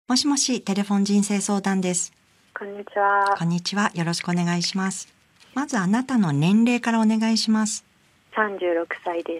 もしもし、テレフォン人生相談です。 こんにちは。 こんにちは。よろしくお願いします。まずあなたの年齢からお願いします。 36歳です。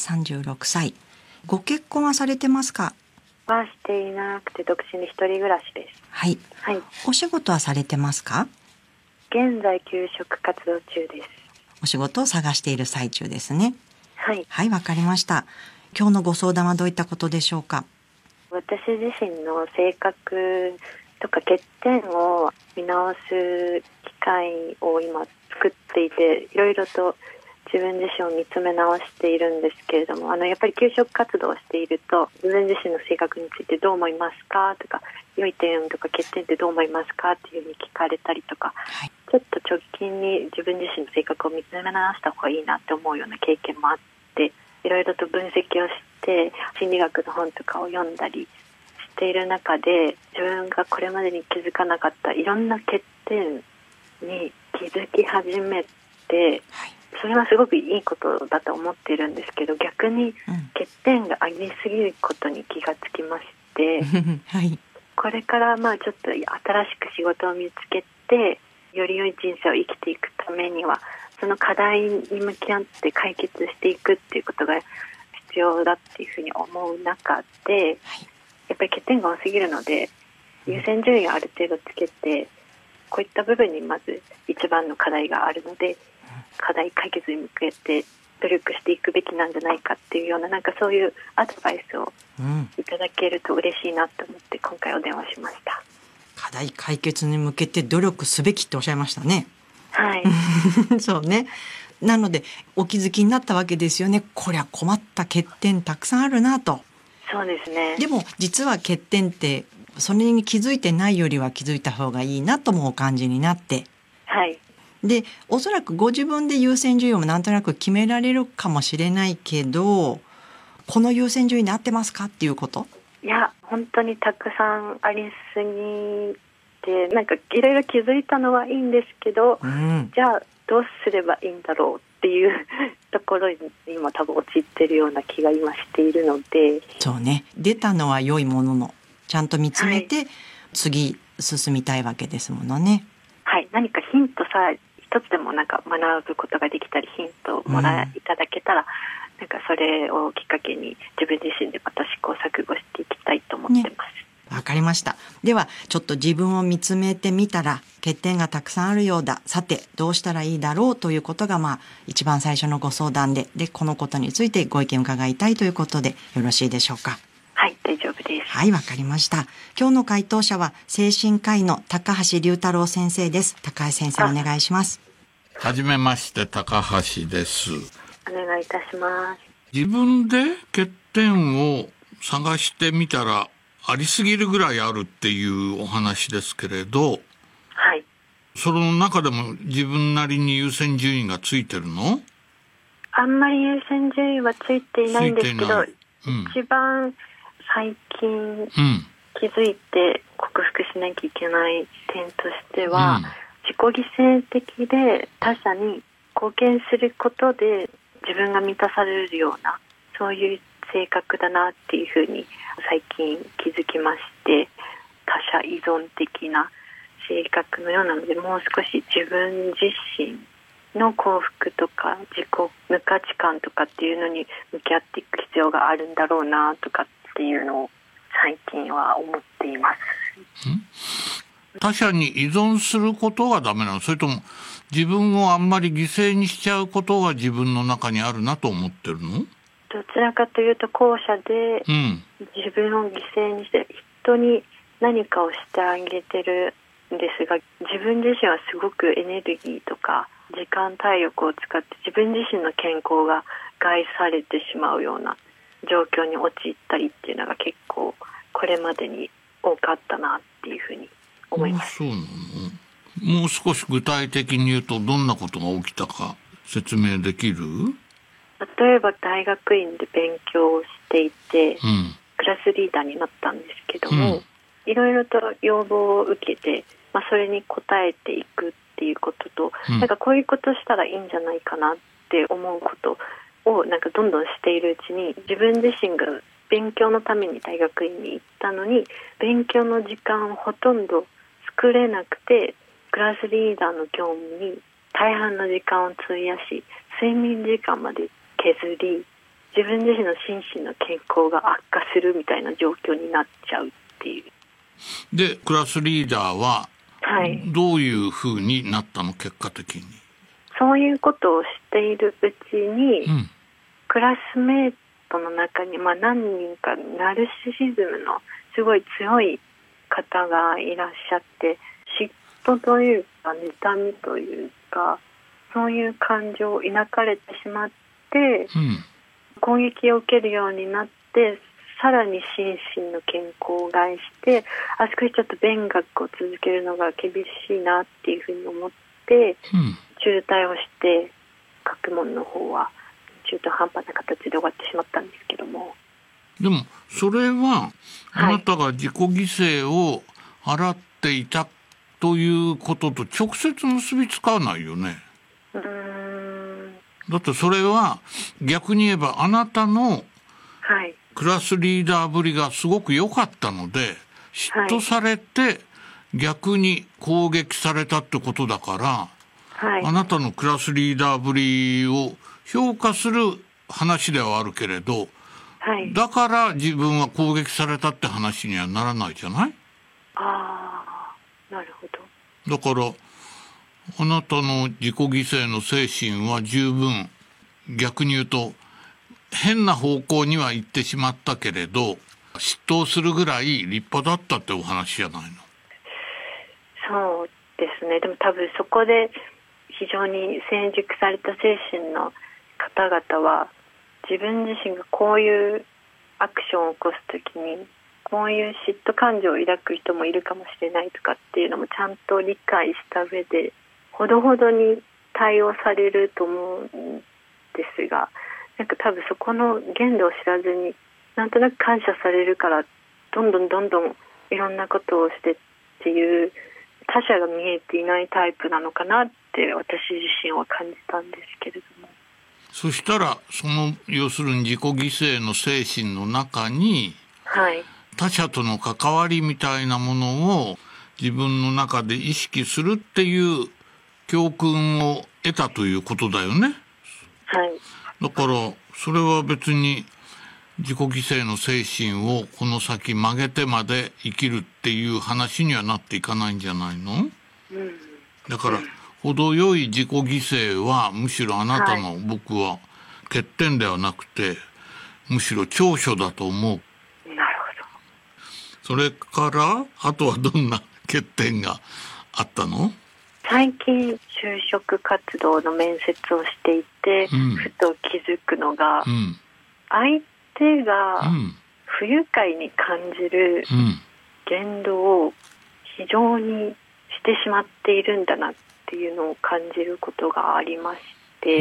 36歳。ご結婚はされてますか？ はしていなくて独身で一人暮らしです。 はい。 はい。 お仕事はされてますか？ 現在休職活動中です。 お仕事を探している最中ですね。 はい。 はい、わかりました。今日のご相談はどういったことでしょうか？ 私自身の性格とか欠点を見直す機会を今作っていて、いろいろと自分自身を見つめ直しているんですけれども、やっぱり休職活動をしていると、自分自身の性格についてどう思いますかとか、良い点とか欠点ってどう思いますかっていうふうに聞かれたりとか、 はい、 ちょっと直近に自分自身の性格を見つめ直した方がいいなって思うような経験もあって、いろいろと分析をして心理学の本とかを読んだりしている中で、自分がこれまでに気づかなかったいろんな欠点に気づき始めて、 はい、 それはすごくいいことだと思っているんですけど、逆に欠点がありすぎることに気がつきまして、 はい、 これからちょっと新しく仕事を見つけてより良い人生を生きていくためには、その課題に向き合って解決していくっていうことが必要だっていうふうに思う中で、やっぱり欠点が多すぎるので優先順位をある程度つけて、こういった部分にまず一番の課題があるので、課題解決に向けて努力していくべきなんじゃないかっていうような、そういうアドバイスをいただけると嬉しいなと思って今回お電話しました。 課題解決に向けて努力すべきっておっしゃいましたね。 はい。 そうね。なのでお気づきになったわけですよね。こりゃ困った欠点たくさんあるなと。 そうですね。 でも実は欠点ってそれに気づいてないよりは気づいた方がいいなともお感じになって、 はい。 でおそらくご自分で優先順位をなんとなく決められるかもしれないけど、この優先順位で合ってますかっていうこと。 いや本当にたくさんありすぎて、いろいろ気づいたのはいいんですけど、じゃあどうすればいいんだろうっていうところに今多分陥っているような気が今しているので。 そうね、出たのは良いもののちゃんと見つめて、次進みたいわけですものね。 はい、何かヒントさえ一つでも学ぶことができたり、ヒントをいただけたら、それをきっかけに自分自身でまた試行錯誤していきたいと思ってます。 わかりました。ではちょっと自分を見つめてみたら欠点がたくさんあるようだ。さてどうしたらいいだろうということが一番最初のご相談で、このことについてご意見を伺いたいということでよろしいでしょうか？ はい、大丈夫です。 はい、わかりました。今日の回答者は精神科医の高橋龍太郎先生です。高橋先生お願いします。 はじめまして、高橋です。 お願いいたします。 自分で欠点を探してみたらありすぎるぐらいあるっていうお話ですけれど、 はい。 その中でも自分なりに優先順位がついてるの？ あんまり優先順位はついていないんですけど、一番最近気づいて克服しなきゃいけない点としては、自己犠牲的で他者に貢献することで自分が満たされるような、そういう性格だなっていうふうに最近気づきまして、他者依存的な性格のようなので、もう少し自分自身の幸福とか自己無価値観とかっていうのに向き合っていく必要があるんだろうなとかっていうのを最近は思っています。 他者に依存することがダメなの？それとも自分をあんまり犠牲にしちゃうことが自分の中にあるなと思ってるの？ どちらかというと後者で、自分を犠牲にして人に何かをしてあげてるんですが、自分自身はすごくエネルギーとか時間体力を使って自分自身の健康が害されてしまうような状況に陥ったりっていうのが結構これまでに多かったなっていうふうに思います。 そうなの？もう少し具体的に言うとどんなことが起きたか説明できる？ 例えば大学院で勉強をしていて、クラスリーダーになったんですけども、いろいろと要望を受けて、それに応えていくっていうことと、こういうことしたらいいんじゃないかなって思うことをどんどんしているうちに、自分自身が勉強のために大学院に行ったのに、勉強の時間をほとんど作れなくて、クラスリーダーの業務に大半の時間を費やし、睡眠時間まで削り、自分自身の心身の健康が悪化するみたいな状況になっちゃうっていう。 で、クラスリーダーはどういうふうになったの、結果的に。 そういうことをしているうちに、クラスメートの中に、何人かナルシシズムのすごい強い方がいらっしゃって、嫉妬というか妬みというか、そういう感情を抱かれてしまって、攻撃を受けるようになって、さらに心身の健康を害して、少しちょっと勉学を続けるのが厳しいなっていうふうに思って、中退をして、学問の方は中途半端な形で終わってしまったんですけども。 でもそれはあなたが自己犠牲を払っていたということと直接結びつかないよね。だってそれは逆に言えばあなたのクラスリーダーぶりがすごく良かったので、嫉妬されて逆に攻撃されたってことだから、あなたのクラスリーダーぶりを評価する話ではあるけれど、だから自分は攻撃されたって話にはならないじゃない？ なるほど。 だからあなたの自己犠牲の精神は十分、逆に言うと変な方向には行ってしまったけれど、嫉妬するぐらい立派だったってお話じゃないの？ そうですね。でも多分そこで非常に成熟された精神の方々は、自分自身がこういうアクションを起こすときにこういう嫉妬感情を抱く人もいるかもしれないとかっていうのもちゃんと理解した上で、ほどほどに対応されると思うんですが、なんか多分そこの限度を知らずに、なんとなく感謝されるからどんどんいろんなことをしてっていう他者が見えていないタイプなのかなって私自身は感じたんですけれども。 そしたらその要するに自己犠牲の精神の中に、他者との関わりみたいなものを自分の中で意識するっていう教訓を得たということだよね。だからそれは別に自己犠牲の精神をこの先曲げてまで生きるっていう話にはなっていかないんじゃないの？だから程よい自己犠牲はむしろあなたの、僕は欠点ではなくてむしろ長所だと思う。 なるほど。 それからあとはどんな欠点があったの？ 最近就職活動の面接をしていて、ふと気づくのが、相手が不愉快に感じる言動を非常にしてしまっているんだなっていうのを感じることがありまして、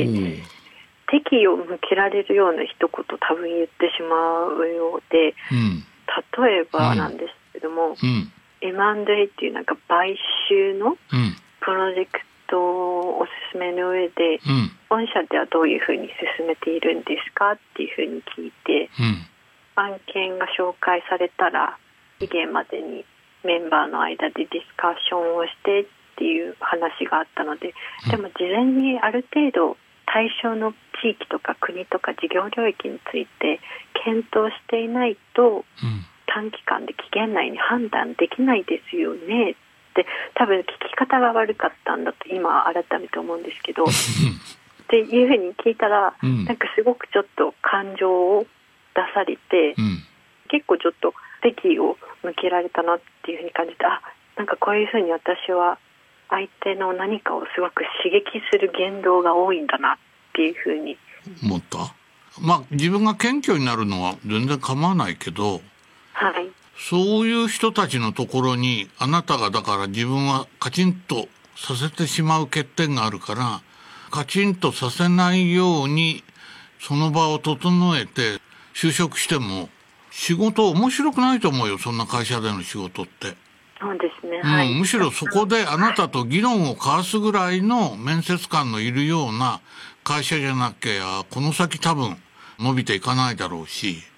敵意を向けられるような一言多分言ってしまうようで、例えばなんですけども、M&A っていうなんか買収のプロジェクトをお勧めの上で、御社ではどういうふうに進めているんですかっていうふうに聞いて、案件が紹介されたら期限までにメンバーの間でディスカッションをしてっていう話があったので、でも事前にある程度対象の地域とか国とか事業領域について検討していないと、短期間で期限内に判断できないですよねって多分聞き方が悪かったんだと今改めて思うんですけどっていうふうに聞いたら、なんかすごくちょっと感情を出されて、結構ちょっと敵意を向けられたなっていうふうに感じて、なんかこういうふうに私は相手の何かをすごく刺激する言動が多いんだなっていうふうに思った。自分が謙虚になるのは全然構わないけど、そういう人たちのところにあなたがだから自分はカチンとさせてしまう欠点があるから、カチンとさせないようにその場を整えて就職しても仕事面白くないと思うよ、そんな会社での仕事って。 そうですね、 むしろそこであなたと議論を交わすぐらいの面接官のいるような会社じゃなきゃこの先多分伸びていかないだろうし、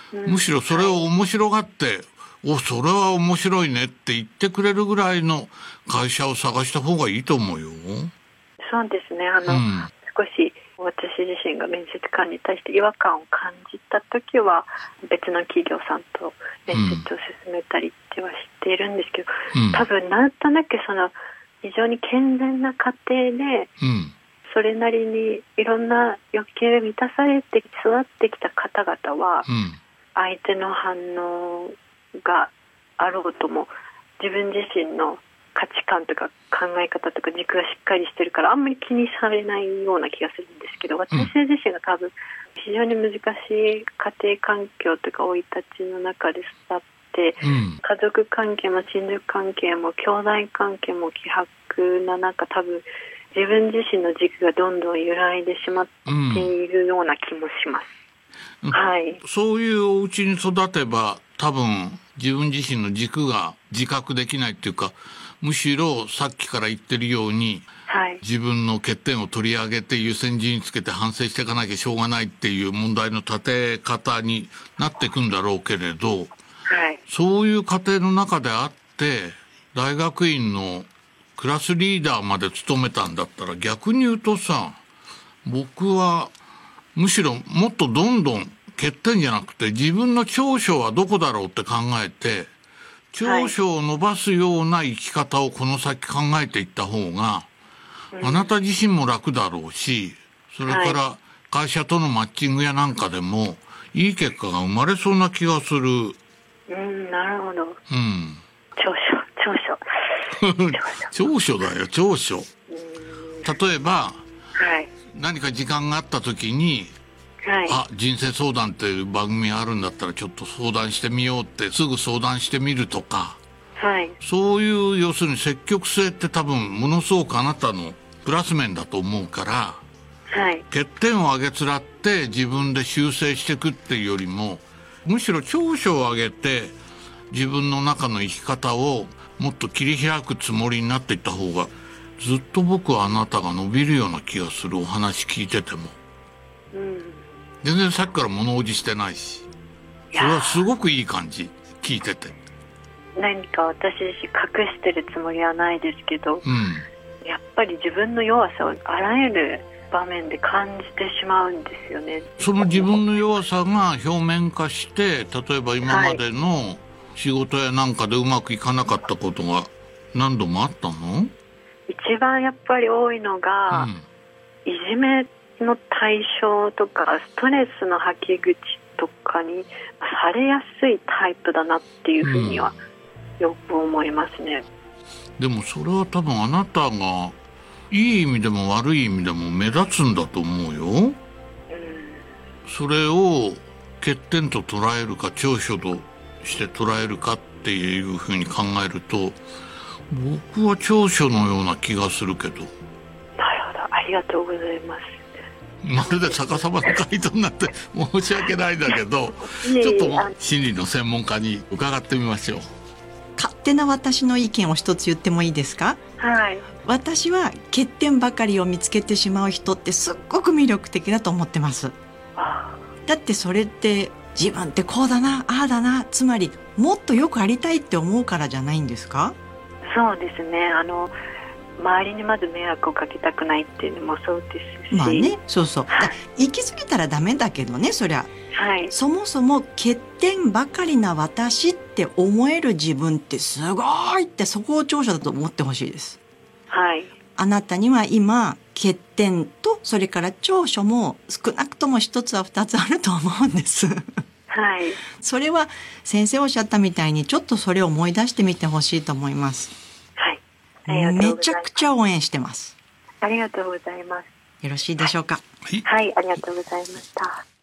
むしろそれを面白がって、それは面白いねって言ってくれるぐらいの会社を探した方がいいと思うよ。 そうですね。少し私自身が面接官に対して違和感を感じたときは、別の企業さんと面接を進めたりってはしているんですけど、多分なんとなく非常に健全な家庭で、それなりにいろんな欲求が満たされて育ってきた方々は、相手の反応があろうとも自分自身の価値観とか考え方とか軸がしっかりしてるから、あんまり気にされないような気がするんですけど、私自身が多分非常に難しい家庭環境とか生い立ちの中で育って、家族関係も親族関係も兄弟関係も希薄な中、多分自分自身の軸がどんどん揺らいでしまっているような気もします。はい。 そういうお家に育てば、多分自分自身の軸が自覚できないっていうか、むしろさっきから言ってるように、自分の欠点を取り上げて優先順位つけて反省していかなきゃしょうがないっていう問題の立て方になっていくんだろうけれど、そういう過程の中であって大学院のクラスリーダーまで務めたんだったら、逆に言うとさ、僕はむしろもっとどんどん欠点じゃなくて自分の長所はどこだろうって考えて、長所を伸ばすような生き方をこの先考えていった方が、あなた自身も楽だろうし、それから会社とのマッチングやなんかでもいい結果が生まれそうな気がする。 なるほど。 長所だよ、長所。例えば、何か時間があった時に、人生相談っていう番組があるんだったらちょっと相談してみようってすぐ相談してみるとか、そういう要するに積極性って多分ものすごくあなたのプラス面だと思うから、欠点をあげつらって自分で修正していくっていうよりも、むしろ長所を上げて自分の中の生き方をもっと切り開くつもりになっていった方が、ずっと僕はあなたが伸びるような気がする。お話聞いてても、全然さっきから物おじしてないし、それはすごくいい感じ。聞いてて何か私自身隠してるつもりはないですけど、やっぱり自分の弱さをあらゆる場面で感じてしまうんですよね。 その自分の弱さが表面化して、例えば今までの仕事やなんかでうまくいかなかったことが何度もあったの？ 一番やっぱり多いのが、いじめの対象とかストレスの吐き口とかにされやすいタイプだなっていうふうにはよく思いますね。 でもそれは多分あなたがいい意味でも悪い意味でも目立つんだと思うよ。それを欠点と捉えるか長所として捉えるかっていうふうに考えると、僕は長所のような気がするけど。なるほど、ありがとうございます。 まるで逆さまの回答になって申し訳ないんだけどちょっと心理の専門家に伺ってみましょう。 勝手な私の意見を一つ言ってもいいですか？私は欠点ばかりを見つけてしまう人ってすっごく魅力的だと思ってます。だってそれって自分ってこうだな、ああだな、つまりもっとよくありたいって思うからじゃないんですか？ そうですね。周りにまず迷惑をかけたくないっていうのもそうですし、 そう行き過ぎたらダメだけどね、そりゃ、そもそも欠点ばかりな私って思える自分ってすごいって、そこを長所だと思ってほしいです。あなたには今欠点とそれから長所も少なくとも一つは二つあると思うんですそれは先生おっしゃったみたいにちょっとそれを思い出してみてほしいと思います。めちゃくちゃ応援してます。 ありがとうございます。 よろしいでしょうか？ はい、ありがとうございました。